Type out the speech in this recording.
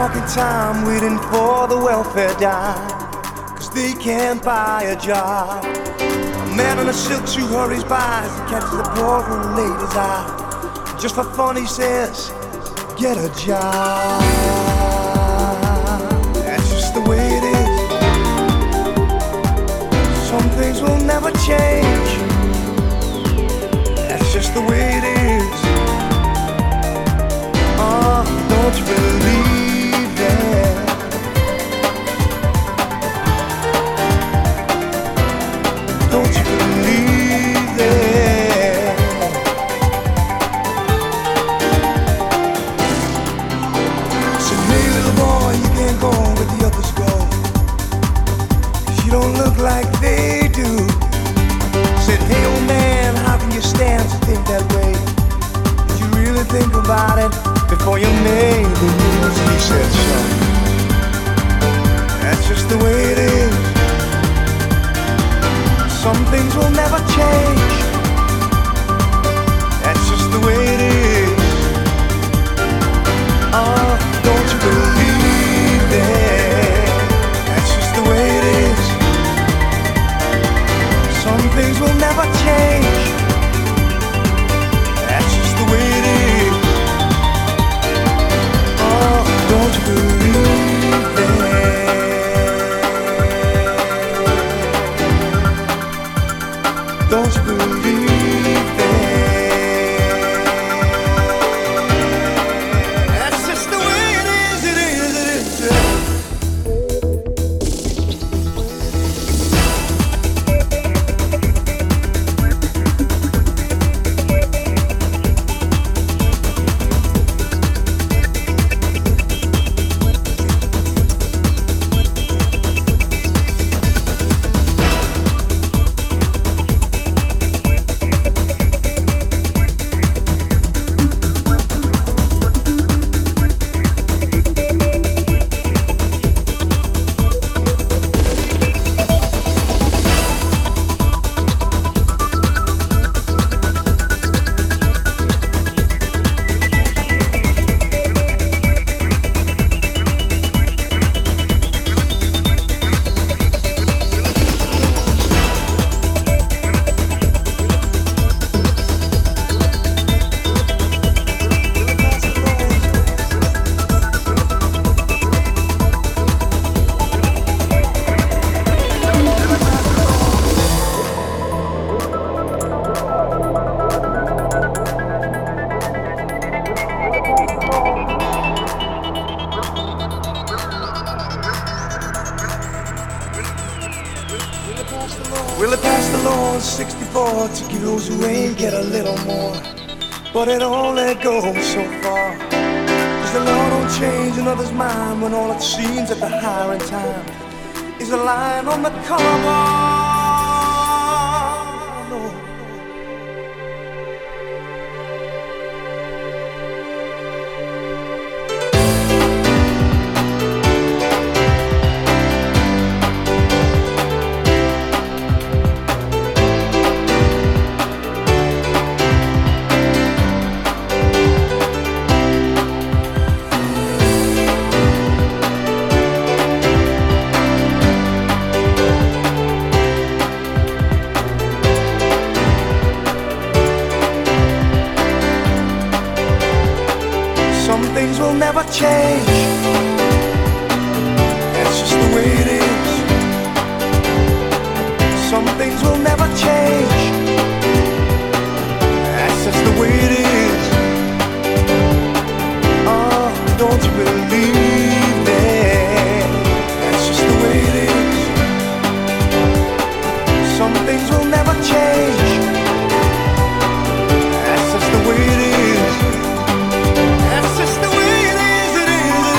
back in time waiting for the welfare dime, 'cause they can't buy a job. A man in a silk suit hurries by as he catches the poor old lady's eye. Just for fun he says, get a job. That's just the way it is. Some things will never change. That's just the way it is. Oh, don't you believe it? Don't you believe it? Said, hey little boy, you can't go where the others go, 'cause you don't look like they do. Said, hey old man, how can you stand to think that way? Did you really think about it before you made the news? He said, son, that's just the way it is. Some things will never change. That's just the way it is. Oh, don't you believe it? That's just the way it is. Some things will never change. That's just the way it is. Oh, don't you believe it? Don't you believe it? That's just the way it is, it is, it is. Will it pass the law in 64 to give those who ain't get a little more? But it only goes so far, 'cause the law don't change another's mind when all it seems at the hiring time is a line on the collar. Some things will never change. That's just the way it is. Some things will never change. That's just the way it is. Oh, don't you believe it? That's just the way it is. Some things will never change. That's just the way it is. That's just the way it is, it is.